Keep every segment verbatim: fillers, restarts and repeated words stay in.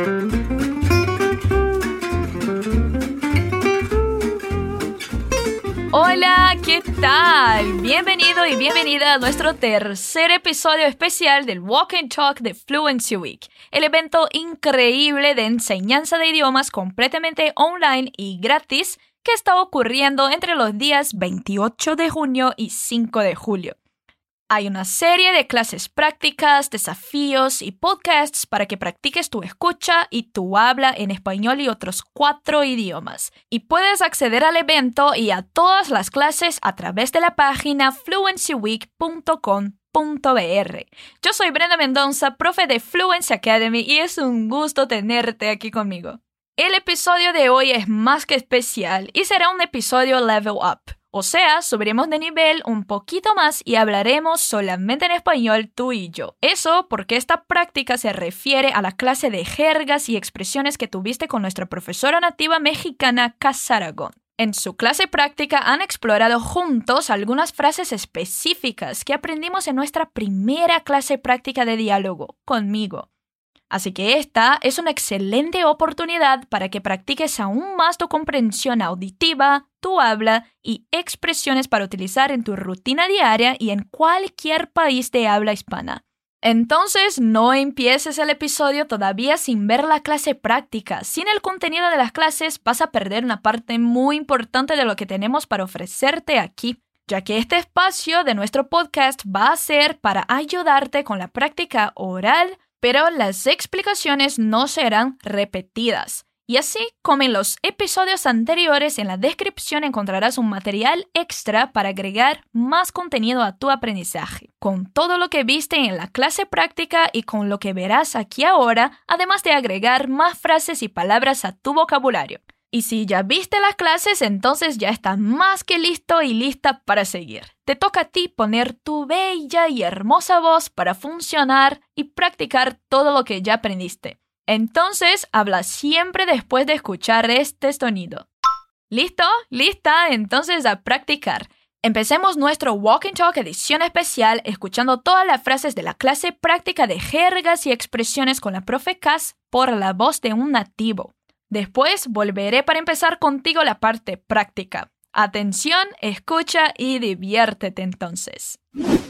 Hola, ¿qué tal? Bienvenido y bienvenida a nuestro tercer episodio especial del Walk and Talk de Fluency Week, el evento increíble de enseñanza de idiomas completamente online y gratis que está ocurriendo entre los días veintiocho de junio y cinco de julio. Hay una serie de clases prácticas, desafíos y podcasts para que practiques tu escucha y tu habla en español y otros cuatro idiomas. Y puedes acceder al evento y a todas las clases a través de la página fluency week punto com punto b r. Yo soy Brenda Mendoza, profe de Fluency Academy, y es un gusto tenerte aquí conmigo. El episodio de hoy es más que especial y será un episodio level up. O sea, subiremos de nivel un poquito más y hablaremos solamente en español tú y yo. Eso porque esta práctica se refiere a la clase de jergas y expresiones que tuviste con nuestra profesora nativa mexicana, Casa Aragón. En su clase práctica han explorado juntos algunas frases específicas que aprendimos en nuestra primera clase práctica de diálogo, conmigo. Así que esta es una excelente oportunidad para que practiques aún más tu comprensión auditiva, tu habla y expresiones para utilizar en tu rutina diaria y en cualquier país de habla hispana. Entonces, no empieces el episodio todavía sin ver la clase práctica. Sin el contenido de las clases vas a perder una parte muy importante de lo que tenemos para ofrecerte aquí, ya que este espacio de nuestro podcast va a ser para ayudarte con la práctica oral, pero las explicaciones no serán repetidas. Y así como en los episodios anteriores, en la descripción encontrarás un material extra para agregar más contenido a tu aprendizaje, con todo lo que viste en la clase práctica y con lo que verás aquí ahora, además de agregar más frases y palabras a tu vocabulario. Y si ya viste las clases, entonces ya estás más que listo y lista para seguir. Te toca a ti poner tu bella y hermosa voz para funcionar y practicar todo lo que ya aprendiste. Entonces, habla siempre después de escuchar este sonido. ¿Listo? ¿Lista? Entonces a practicar. Empecemos nuestro Walk and Talk edición especial escuchando todas las frases de la clase práctica de jergas y expresiones con la profe Cas por la voz de un nativo. Después volveré para empezar contigo la parte práctica. Atención, escucha y diviértete entonces.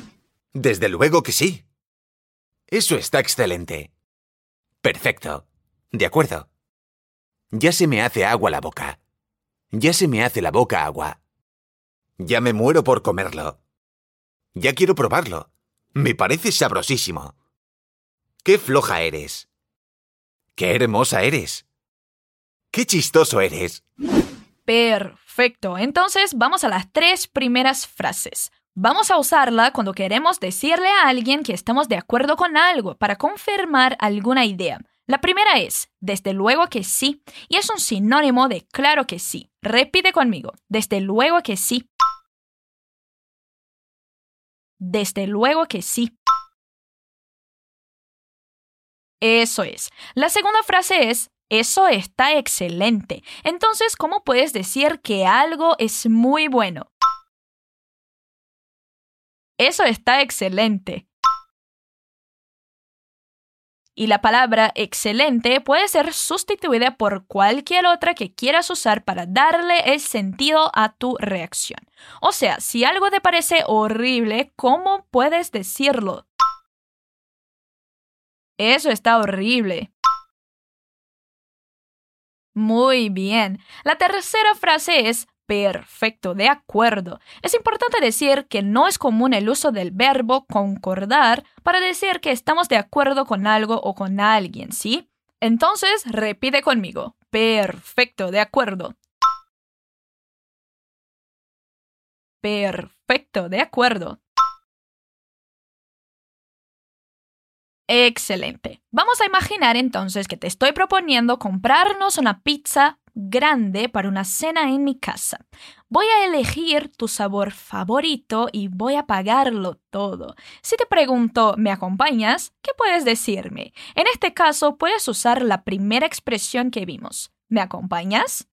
Desde luego que sí. Eso está excelente. Perfecto. De acuerdo. Ya se me hace agua la boca. Ya se me hace la boca agua. Ya me muero por comerlo. Ya quiero probarlo. Me parece sabrosísimo. ¡Qué floja eres! ¡Qué hermosa eres! ¡Qué chistoso eres! Perfecto. Entonces vamos a las tres primeras frases. Vamos a usarla cuando queremos decirle a alguien que estamos de acuerdo con algo para confirmar alguna idea. La primera es, desde luego que sí, y es un sinónimo de claro que sí. Repite conmigo, desde luego que sí. Desde luego que sí. Eso es. La segunda frase es, eso está excelente. Entonces, ¿cómo puedes decir que algo es muy bueno? Eso está excelente. Y la palabra excelente puede ser sustituida por cualquier otra que quieras usar para darle el sentido a tu reacción. O sea, si algo te parece horrible, ¿cómo puedes decirlo? Eso está horrible. Muy bien. La tercera frase es perfecto, de acuerdo. Es importante decir que no es común el uso del verbo concordar para decir que estamos de acuerdo con algo o con alguien, ¿sí? Entonces, repite conmigo. Perfecto, de acuerdo. Perfecto, de acuerdo. Excelente. Vamos a imaginar entonces que te estoy proponiendo comprarnos una pizza grande para una cena en mi casa. Voy a elegir tu sabor favorito y voy a pagarlo todo. Si te pregunto, ¿me acompañas? ¿Qué puedes decirme? En este caso, puedes usar la primera expresión que vimos. ¿Me acompañas?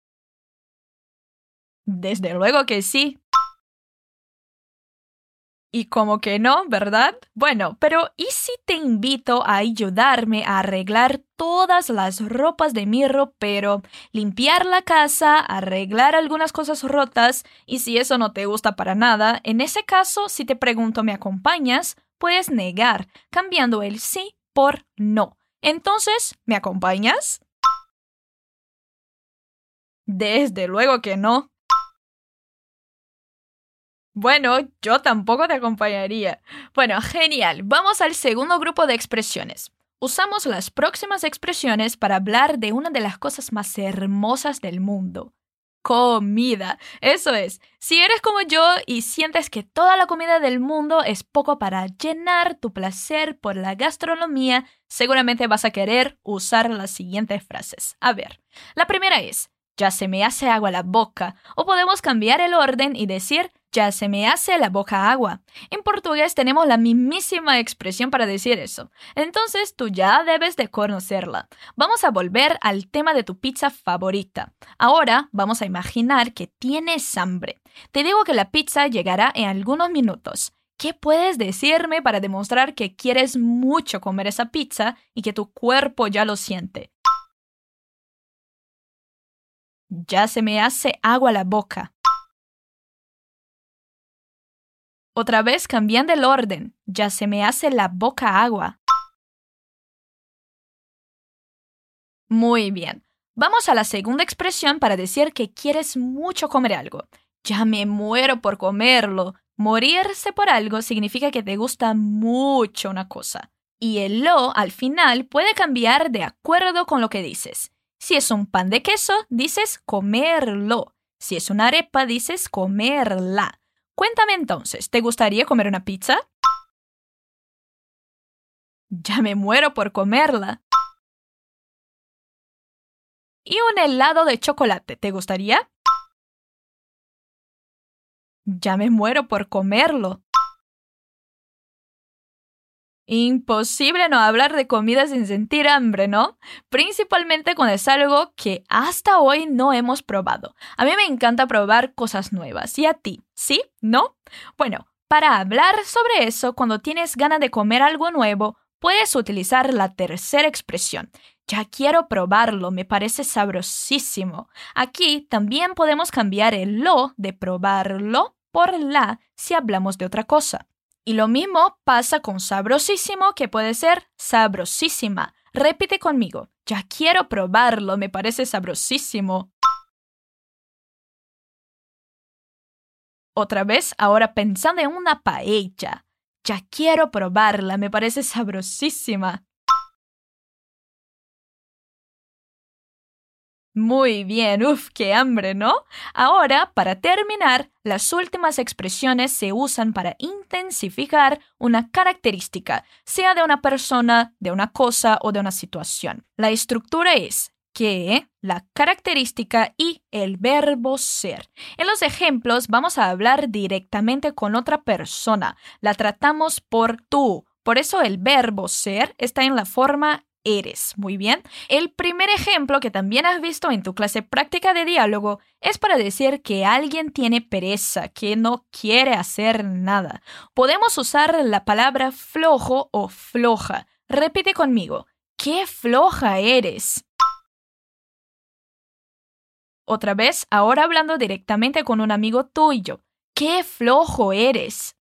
Desde luego que sí. Y como que no, ¿verdad? Bueno, pero ¿y si te invito a ayudarme a arreglar todas las ropas de mi ropero, limpiar la casa, arreglar algunas cosas rotas? Y si eso no te gusta para nada, en ese caso, si te pregunto ¿me acompañas?, puedes negar, cambiando el sí por no. Entonces, ¿me acompañas? Desde luego que no. Bueno, yo tampoco te acompañaría. Bueno, genial. Vamos al segundo grupo de expresiones. Usamos las próximas expresiones para hablar de una de las cosas más hermosas del mundo. Comida. Eso es. Si eres como yo y sientes que toda la comida del mundo es poco para llenar tu placer por la gastronomía, seguramente vas a querer usar las siguientes frases. A ver, la primera es, ya se me hace agua la boca. O podemos cambiar el orden y decir, ya se me hace la boca agua. En portugués tenemos la mismísima expresión para decir eso. Entonces tú ya debes de conocerla. Vamos a volver al tema de tu pizza favorita. Ahora vamos a imaginar que tienes hambre. Te digo que la pizza llegará en algunos minutos. ¿Qué puedes decirme para demostrar que quieres mucho comer esa pizza y que tu cuerpo ya lo siente? Ya se me hace agua la boca. Otra vez cambiando el orden. Ya se me hace la boca agua. Muy bien. Vamos a la segunda expresión para decir que quieres mucho comer algo. Ya me muero por comerlo. Morirse por algo significa que te gusta mucho una cosa. Y el lo al final puede cambiar de acuerdo con lo que dices. Si es un pan de queso, dices comerlo. Si es una arepa, dices comerla. Cuéntame entonces, ¿te gustaría comer una pizza? Ya me muero por comerla. ¿Y un helado de chocolate, te gustaría? Ya me muero por comerlo. Imposible no hablar de comida sin sentir hambre, ¿no? Principalmente cuando es algo que hasta hoy no hemos probado. A mí me encanta probar cosas nuevas. ¿Y a ti? ¿Sí? ¿No? Bueno, para hablar sobre eso, cuando tienes ganas de comer algo nuevo, puedes utilizar la tercera expresión. Ya quiero probarlo, me parece sabrosísimo. Aquí también podemos cambiar el lo de probarlo por la si hablamos de otra cosa. Y lo mismo pasa con sabrosísimo, que puede ser sabrosísima. Repite conmigo. Ya quiero probarlo, me parece sabrosísimo. Otra vez, ahora pensando en una paella. Ya quiero probarla, me parece sabrosísima. Muy bien, uf, qué hambre, ¿no? Ahora, para terminar, las últimas expresiones se usan para intensificar una característica, sea de una persona, de una cosa o de una situación. La estructura es que, la característica y el verbo ser. En los ejemplos vamos a hablar directamente con otra persona. La tratamos por tú. Por eso el verbo ser está en la forma eres. Muy bien. El primer ejemplo que también has visto en tu clase práctica de diálogo es para decir que alguien tiene pereza, que no quiere hacer nada. Podemos usar la palabra flojo o floja. Repite conmigo. ¡Qué floja eres! Otra vez, ahora hablando directamente con un amigo tuyo. ¡Qué flojo eres!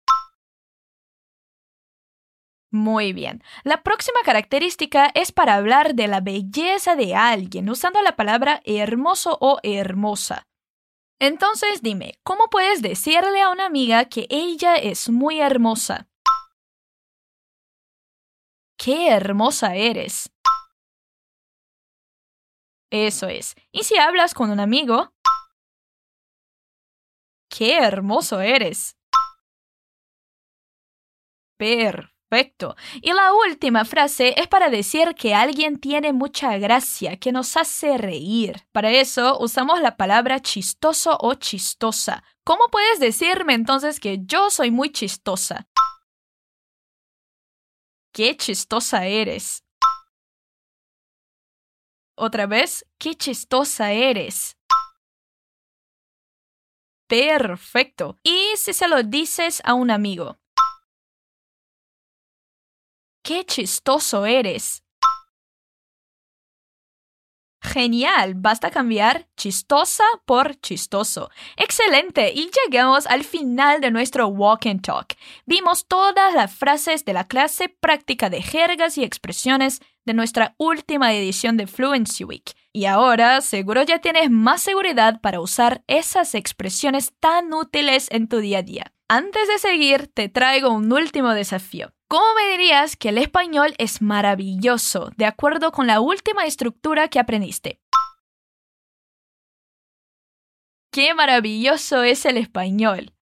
Muy bien. La próxima característica es para hablar de la belleza de alguien, usando la palabra hermoso o hermosa. Entonces dime, ¿cómo puedes decirle a una amiga que ella es muy hermosa? ¡Qué hermosa eres! Eso es. Y si hablas con un amigo, ¡qué hermoso eres! Perfecto. Y la última frase es para decir que alguien tiene mucha gracia, que nos hace reír. Para eso usamos la palabra chistoso o chistosa. ¿Cómo puedes decirme entonces que yo soy muy chistosa? ¡Qué chistosa eres! Otra vez, ¡qué chistosa eres! Perfecto. ¿Y si se lo dices a un amigo? ¡Qué chistoso eres! Genial, basta cambiar chistosa por chistoso. ¡Excelente! Y llegamos al final de nuestro Walk and Talk. Vimos todas las frases de la clase práctica de jergas y expresiones de nuestra última edición de Fluency Week. Y ahora seguro ya tienes más seguridad para usar esas expresiones tan útiles en tu día a día. Antes de seguir, te traigo un último desafío. ¿Cómo me dirías que el español es maravilloso, de acuerdo con la última estructura que aprendiste? ¡Qué maravilloso es el español!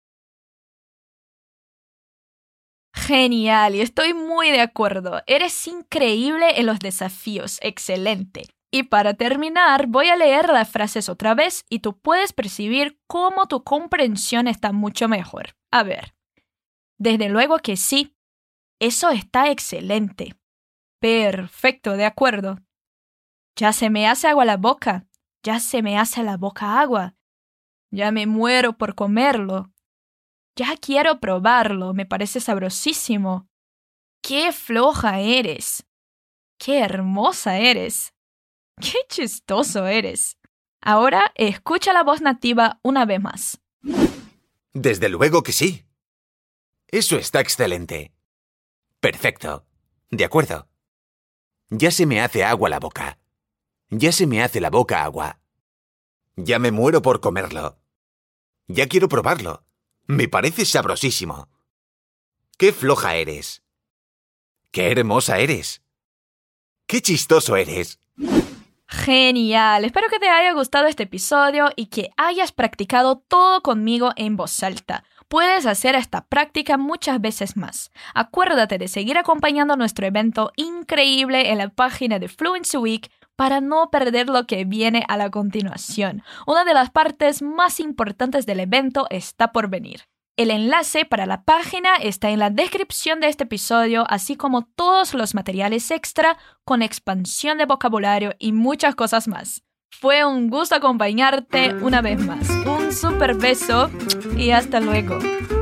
Genial, y estoy muy de acuerdo. Eres increíble en los desafíos. Excelente. Y para terminar, voy a leer las frases otra vez y tú puedes percibir cómo tu comprensión está mucho mejor. A ver. Desde luego que sí. Eso está excelente. Perfecto, de acuerdo. Ya se me hace agua la boca. Ya se me hace la boca agua. Ya me muero por comerlo. Ya quiero probarlo. Me parece sabrosísimo. ¡Qué floja eres! ¡Qué hermosa eres! ¡Qué chistoso eres! Ahora escucha la voz nativa una vez más. Desde luego que sí. Eso está excelente. Perfecto. De acuerdo. Ya se me hace agua la boca. Ya se me hace la boca agua. Ya me muero por comerlo. Ya quiero probarlo. Me parece sabrosísimo. ¡Qué floja eres! ¡Qué hermosa eres! ¡Qué chistoso eres! Genial, espero que te haya gustado este episodio y que hayas practicado todo conmigo en voz alta. Puedes hacer esta práctica muchas veces más. Acuérdate de seguir acompañando nuestro evento increíble en la página de Fluency Week para no perder lo que viene a la continuación. Una de las partes más importantes del evento está por venir. El enlace para la página está en la descripción de este episodio, así como todos los materiales extra con expansión de vocabulario y muchas cosas más. Fue un gusto acompañarte una vez más. Un súper beso y hasta luego.